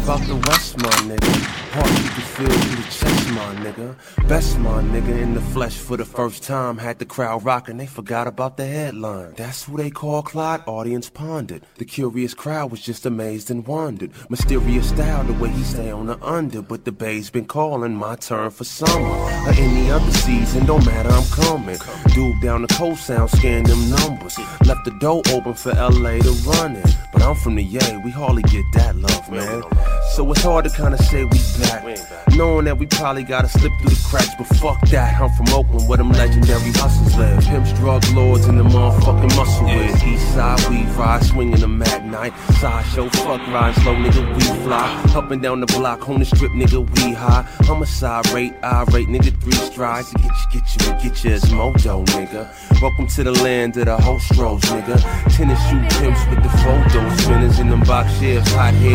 about the West, my nigga. Heart you can feel through the chest, my nigga. Best, my nigga, in the flesh for the first time. Had the crowd rocking, they forgot about the headline. That's who they call Clyde, audience pondered. The curious crowd was just amazed and wondered. Mysterious style, the way he stay on the under. But the bay's been calling, my turn for summer. Or any other season, don't matter, I'm coming. Dude down the coast sound, scan them numbers. Left the door open for LA to run it. But I'm from the Yay, we hardly get that love, man. So it's hard to kinda say we back, knowing that we probably gotta slip through the cracks. But fuck that, I'm from Oakland where them legendary hustlers live. Pimps, drug lords, and the motherfucking muscle with. East side, we ride, swinging them at night. Sideshow, fuck riding slow, nigga, we fly. Up and down the block, on the strip, nigga, we high. Homicide rate, irate, nigga, 3 strides. To get you, it's mojo, nigga. Welcome to the land of the hostros, nigga. Tennis shoe pimps with the photo spinners in them box shelves, hot hair.